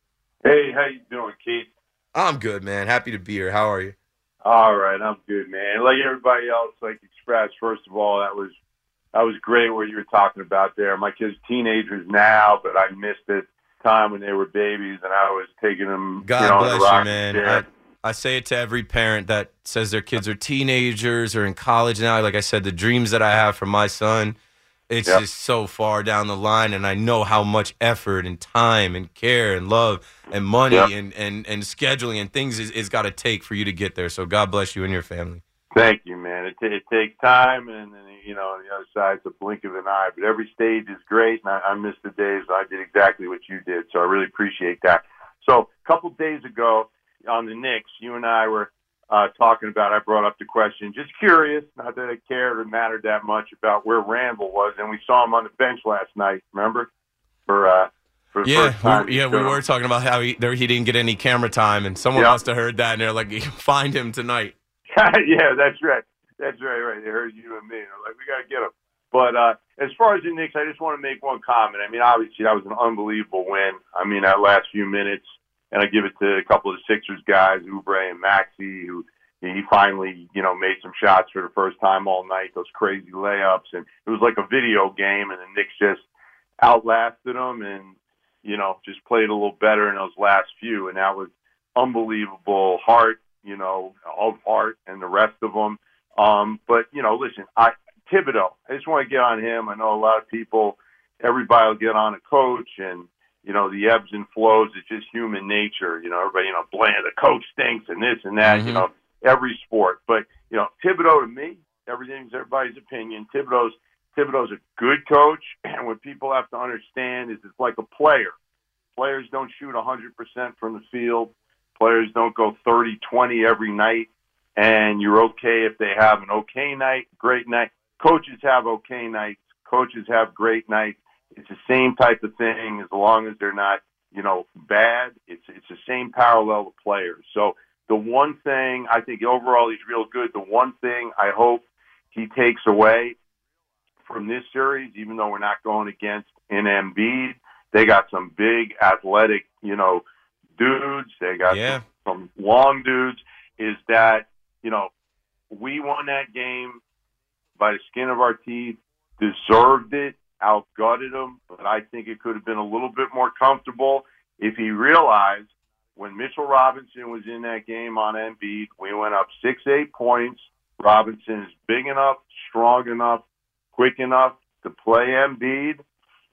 Hey, how you doing, Keith? I'm good, man. Happy to be here. How are you? All right, I'm good, man. Like everybody else, like Express, first of all, that was that was great what you were talking about there. My kids are teenagers now, but I missed it time when they were babies, and I was taking them. God you know, bless in a you, rocking man. chair. I, I say it to every parent that says their kids are teenagers or in college now. Like I said, the dreams that I have for my son, it's Yep. just so far down the line, and I know how much effort and time and care and love and money Yep. and, and, and scheduling and things is, it's got to take for you to get there. So God bless you and your family. Thank you, man. It, it takes time, and, and you know, on the other side, it's a blink of an eye. But every stage is great, and I, I miss the days I did exactly what you did. So I really appreciate that. So a couple days ago on the Knicks, you and I were uh, talking about. I brought up the question, just curious, not that it cared or mattered that much about where Randall was, and we saw him on the bench last night. Remember for uh, for the Yeah, first time. we, yeah, we were talking about how he there, he didn't get any camera time, and someone Yeah. must have heard that, and they're like, find him tonight. Yeah, that's right. That's right, right. They heard you and me. They're like, we got to get him. But uh, as far as the Knicks, I just want to make one comment. I mean, obviously, that was an unbelievable win. I mean, that last few minutes, and I give it to a couple of the Sixers guys, Oubre and Maxey, who he finally, you know, made some shots for the first time all night, those crazy layups. And it was like a video game, and the Knicks just outlasted them and, you know, just played a little better in those last few. And that was unbelievable. Hart, you know, of Hart and the rest of them. Um, but, you know, listen, I Thibodeau, I just want to get on him. I know a lot of people, everybody will get on a coach and, you know, the ebbs and flows. It's just human nature. You know, everybody, you know, blame the coach stinks and this and that, Mhm. you know, every sport. But, you know, Thibodeau to me, everything's everybody's opinion. Thibodeau's, Thibodeau's a good coach. And what people have to understand is it's like a player. Players don't shoot one hundred percent from the field. Players don't go thirty twenty every night. And you're okay if they have an okay night, great night. Coaches have okay nights. Coaches have great nights. It's the same type of thing as long as they're not, you know, bad. It's it's the same parallel to players. So the one thing, I think overall he's real good. The one thing I hope he takes away from this series, even though we're not going against an Embiid, they got some big athletic, you know, dudes. They got Yeah. some, some long dudes, is that, you know, we won that game by the skin of our teeth, deserved it, outgutted them, but I think it could have been a little bit more comfortable if he realized when Mitchell Robinson was in that game on Embiid, we went up six, eight points. Robinson is big enough, strong enough, quick enough to play Embiid,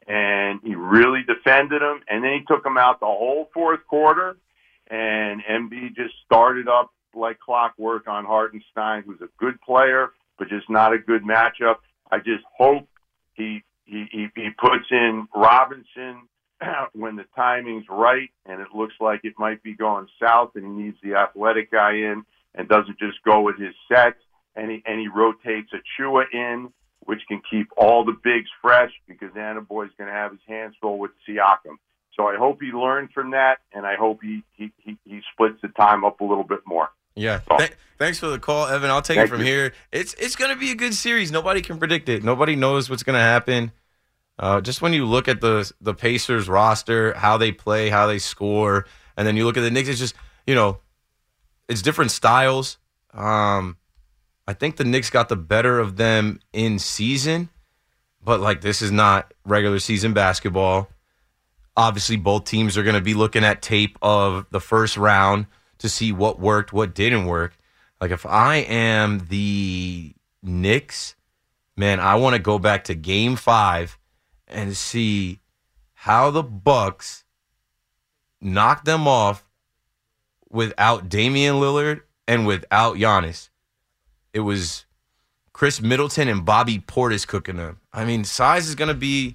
and he really defended him, and then he took him out the whole fourth quarter, and Embiid just started up like clockwork on Hartenstein, who's a good player, but just not a good matchup. I just hope he he, he, he puts in Robinson when the timing's right, and it looks like it might be going south, and he needs the athletic guy in, and doesn't just go with his sets, and he, and he rotates Achua in, which can keep all the bigs fresh, because Anaboy's going to have his hands full with Siakam. So I hope he learned from that, and I hope he he, he, he splits the time up a little bit more. Yeah. Th- thanks for the call, Evan. I'll take Thank it from you. here. It's it's going to be a good series. Nobody can predict it. Nobody knows what's going to happen. Uh, just when you look at the the Pacers roster, how they play, how they score, and then you look at the Knicks, it's just, you know, it's different styles. Um, I think the Knicks got the better of them in season, but, like, this is not regular season basketball. Obviously, both teams are going to be looking at tape of the first round to see what worked, what didn't work. Like, if I am the Knicks, man, I want to go back to game five and see how the Bucks knocked them off without Damian Lillard and without Giannis. It was Chris Middleton and Bobby Portis cooking them. I mean, size is going to be...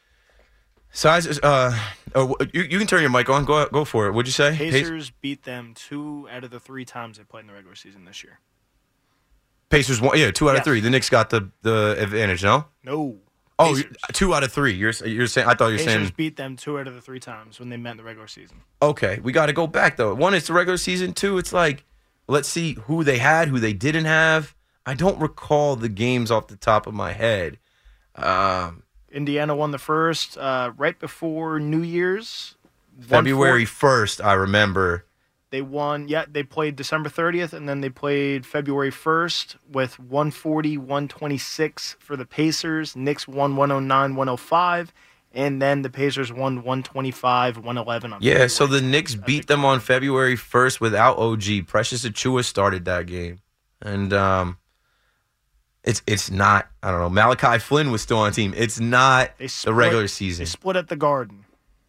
Size is... Uh, oh, you, you can turn your mic on. Go go for it. What'd you say? Pacers beat them two out of the three times they played in the regular season this year. Pacers won. Yeah, two out Yes. of three. The Knicks got the, the advantage, no? No. Oh, Pacers. two out of three. You're you're saying... I thought you were Pacers saying... beat them two out of the three times when they met in the regular season. Okay, we got to go back, though. One, it's the regular season. Two, it's like, let's see who they had, who they didn't have. I don't recall the games off the top of my head. Um, Indiana won the first uh, right before New Year's. February first, I remember. They won, yeah, they played December thirtieth, and then they played February first with one forty, one twenty-six for the Pacers. Knicks won one oh nine, one oh five, and then the Pacers won one twenty-five, one eleven on Yeah, so the Knicks beat them on February first without O G. Precious Achiuwa started that game. And um, it's it's not, I don't know, Malachi Flynn was still on the team. It's not They the split- regular season. They split at the Garden.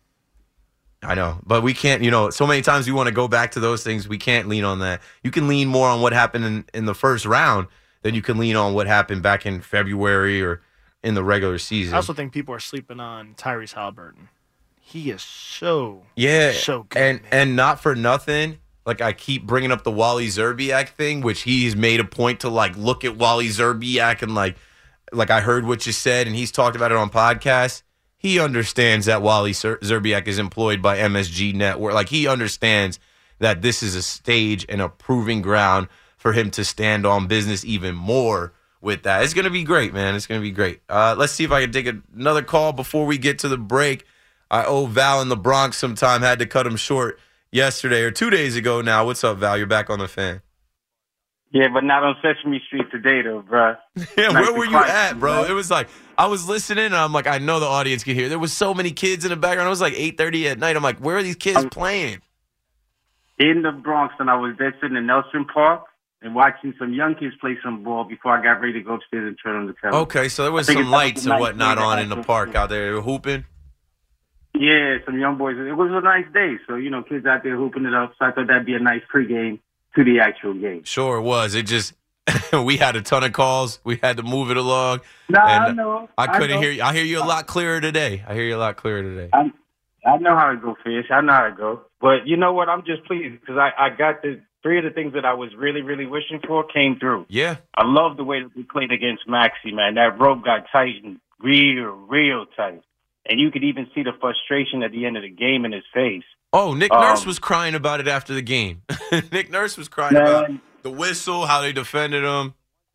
I know, but we can't, you know, so many times we want to go back to those things. We can't lean on that. You can lean more on what happened in, in the first round than you can lean on what happened back in February or in the regular season. I also think people are sleeping on Tyrese Halliburton. He is so, Yeah, so good. and and not for nothing. Like, I keep bringing up the Wally Zerbiak thing, which he's made a point to, like, look at Wally Zerbiak and, like, like I heard what you said, and he's talked about it on podcasts. He understands that Wally Zer- Zerbiak is employed by M S G Network. Like, he understands that this is a stage and a proving ground for him to stand on business even more with that. It's going to be great, man. It's going to be great. Uh, let's see if I can take another call before we get to the break. I owe Val in the Bronx some time. Had to cut him short yesterday or two days ago now. What's up, Val? You're back on the Fan. Yeah, but not on Sesame Street today, though, bro. Yeah, Nice where and were you quiet, at, bro? man. It was like, I was listening, and I'm like, I know the audience can hear. There was so many kids in the background. It was like eight thirty at night. I'm like, where are these kids playing? In the Bronx, and I was there sitting in Nelson Park and watching some young kids play some ball before I got ready to go upstairs and turn on the television. Okay, so there was I think some it's like lights a and nice whatnot day to on have in the some- park out there. They were hooping. Yeah, some young boys. It was a nice day, so, you know, kids out there hooping it up. So I thought that'd be a nice pregame to the actual game. Sure it was. It just, we had a ton of calls. We had to move it along. Nah, I and know. I I couldn't know. hear you. I hear you a lot clearer today. I hear you a lot clearer today. I, I know how it go, Fish. I know how it go. But you know what? I'm just pleased because I, I got the three of the things that I was really, really wishing for came through. Yeah. I love the way that we played against Maxey, man. That rope got tightened real, real tight. And you could even see the frustration at the end of the game in his face. Oh, Nick Um, Nurse was crying about it after the game. Nick Nurse was crying Man. about the whistle, how they defended him.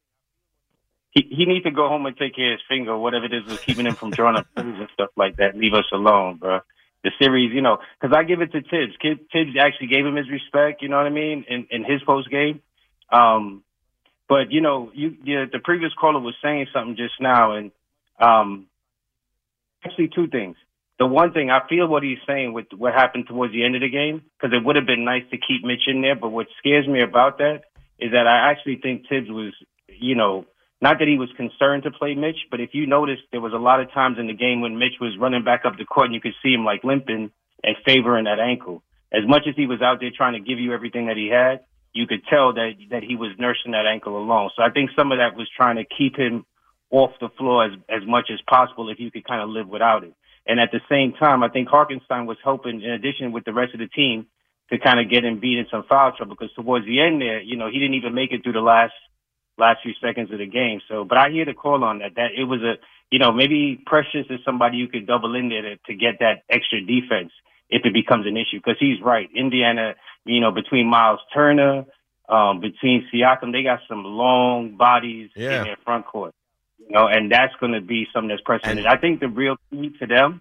He he needs to go home and take care of his finger, whatever it is was keeping him from drawing up plays and stuff like that. Leave us alone, bro. The series, you know, because I give it to Tibbs. Kid, Tibbs actually gave him his respect, you know what I mean, in, in his post game. Um, but, you know, you, you the previous caller was saying something just now, and um, actually two things. The one thing, I feel what he's saying with what happened towards the end of the game, because it would have been nice to keep Mitch in there, but what scares me about that is that I actually think Tibbs was, you know, not that he was concerned to play Mitch, but if you noticed, there was a lot of times in the game when Mitch was running back up the court and you could see him like limping and favoring that ankle. As much as he was out there trying to give you everything that he had, you could tell that that he was nursing that ankle alone. So I think some of that was trying to keep him off the floor as as much as possible if you could kind of live without it. And at the same time, I think Hartenstein was hoping, in addition with the rest of the team, to kind of get him beat in some foul trouble, because towards the end there, you know, he didn't even make it through the last last few seconds of the game. So, but I hear the call on that. That it was a, you know, maybe Precious is somebody you could double in there to, to get that extra defense if it becomes an issue, because he's right. Indiana, you know, between Miles Turner, um, between Siakam, they got some long bodies yeah. in their front court, you know, and that's going to be something that's pressing. And I think the real key to them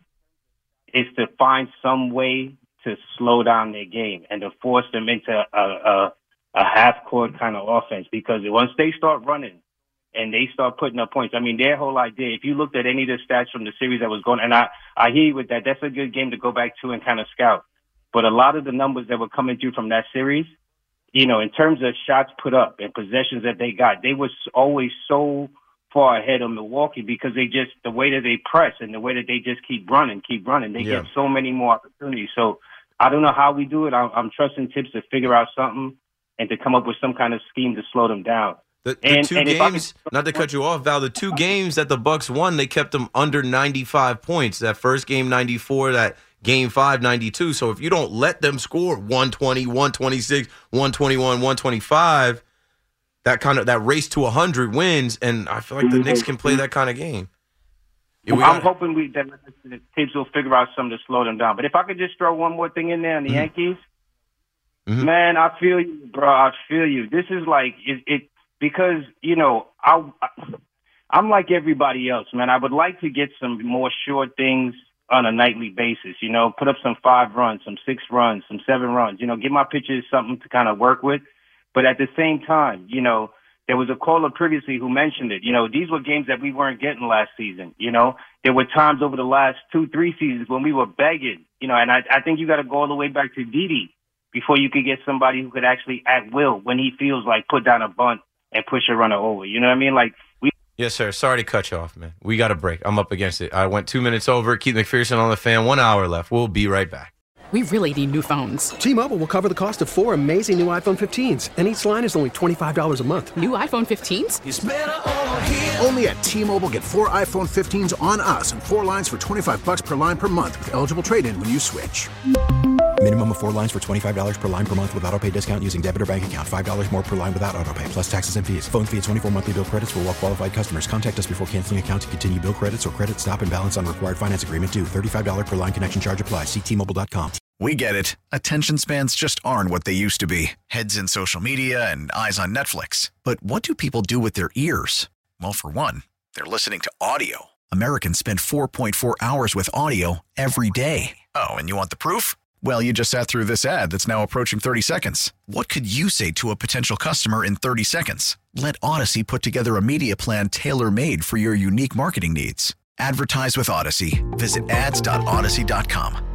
is to find some way to slow down their game and to force them into a, a, a half-court kind of offense, because once they start running and they start putting up points, I mean, their whole idea, if you looked at any of the stats from the series that was going, and I, I hear you with that, that's a good game to go back to and kind of scout. But a lot of the numbers that were coming through from that series, you know, in terms of shots put up and possessions that they got, they was always so far ahead of Milwaukee because they just, the way that they press and the way that they just keep running, keep running, they yeah. get so many more opportunities. So I don't know how we do it. I'm, I'm trusting Tibbs to figure out something and to come up with some kind of scheme to slow them down. The, the and, two and games, not to cut you off, Val, the two games that the Bucks won, they kept them under ninety-five points. That first game, ninety-four, that game five, ninety-two. So if you don't let them score one twenty, one twenty-six, one twenty-one, one twenty-five, that kind of that race to one hundred wins, and I feel like the Knicks can play that kind of game. Yeah, I'm hoping we that Tibbs will figure out something to slow them down. But if I could just throw one more thing in there on the mm-hmm. Yankees, mm-hmm. man, I feel you, bro. I feel you. This is like it, it because you know I I'm like everybody else, man. I would like to get some more short things on a nightly basis. You know, put up some five runs, some six runs, some seven runs. You know, give my pitchers something to kind of work with. But at the same time, you know, there was a caller previously who mentioned it. You know, these were games that we weren't getting last season. You know, there were times over the last two, three seasons when we were begging, you know, and I, I think you got to go all the way back to Didi before you could get somebody who could actually, at will, when he feels like, put down a bunt and push a runner over. You know what I mean? Like, we. Yes, sir. Sorry to cut you off, man. We got a break. I'm up against it. I went two minutes over. Keith McPherson on the Fan. One hour left. We'll be right back. We really need new phones. T-Mobile will cover the cost of four amazing new iPhone fifteens, and each line is only twenty-five dollars a month. New iPhone fifteens? It's better over here. Only at T-Mobile, get four iPhone fifteens on us and four lines for twenty-five bucks per line per month with eligible trade-in when you switch. Minimum of four lines for twenty-five dollars per line per month with autopay discount using debit or bank account. five dollars more per line without autopay, plus taxes and fees. Phone fee at twenty-four monthly bill credits for well-qualified customers. Contact us before canceling account to continue bill credits or credit stop and balance on required finance agreement due. thirty-five dollars per line connection charge applies. See T Mobile dot com. We get it. Attention spans just aren't what they used to be. Heads in social media and eyes on Netflix. But what do people do with their ears? Well, for one, they're listening to audio. Americans spend four point four hours with audio every day. Oh, and you want the proof? Well, you just sat through this ad that's now approaching thirty seconds. What could you say to a potential customer in thirty seconds? Let Odyssey put together a media plan tailor-made for your unique marketing needs. Advertise with Odyssey. Visit ads dot odyssey dot com.